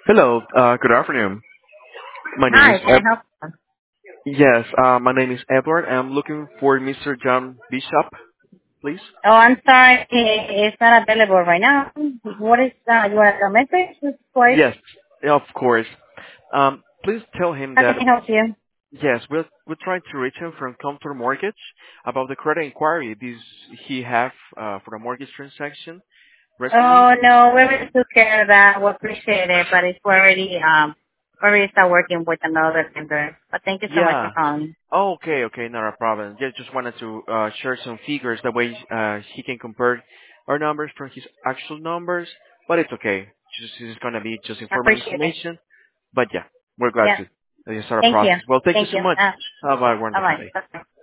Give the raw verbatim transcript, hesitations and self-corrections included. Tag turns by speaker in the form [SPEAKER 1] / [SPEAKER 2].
[SPEAKER 1] Hello, uh, good afternoon. My name is
[SPEAKER 2] Hi, can I
[SPEAKER 1] Ed.
[SPEAKER 2] help you?
[SPEAKER 1] Yes, uh, my name is Edward. I'm looking for Mister John Bishop, please.
[SPEAKER 2] Oh, I'm sorry. It's not available right now. What is, uh, you want a message? What is,
[SPEAKER 1] Yes, of course. Um, please tell him
[SPEAKER 2] how
[SPEAKER 1] that
[SPEAKER 2] can I help you?
[SPEAKER 1] yes, we're we're trying to reach him from Counter Mortgage about the credit inquiry this he have uh, for a mortgage transaction recently.
[SPEAKER 2] Oh, no, we already took care of that. We appreciate it, but it's already, um, already start working with another vendor. But thank you so much for
[SPEAKER 1] Yeah.
[SPEAKER 2] calling.
[SPEAKER 1] Oh, okay, okay, not a problem. Yeah, just wanted to uh, share some figures. That way uh, he can compare our numbers from his actual numbers. But it's okay. Just it's gonna be just
[SPEAKER 2] I
[SPEAKER 1] informal
[SPEAKER 2] appreciate it.
[SPEAKER 1] information. But yeah, we're glad
[SPEAKER 2] Yeah.
[SPEAKER 1] to uh, start a
[SPEAKER 2] Thank you.
[SPEAKER 1] process. Well, thank you
[SPEAKER 2] Thank
[SPEAKER 1] so
[SPEAKER 2] you.
[SPEAKER 1] much.
[SPEAKER 2] Uh,
[SPEAKER 1] Have a
[SPEAKER 2] all
[SPEAKER 1] wonderful
[SPEAKER 2] right.
[SPEAKER 1] day.
[SPEAKER 2] Bye.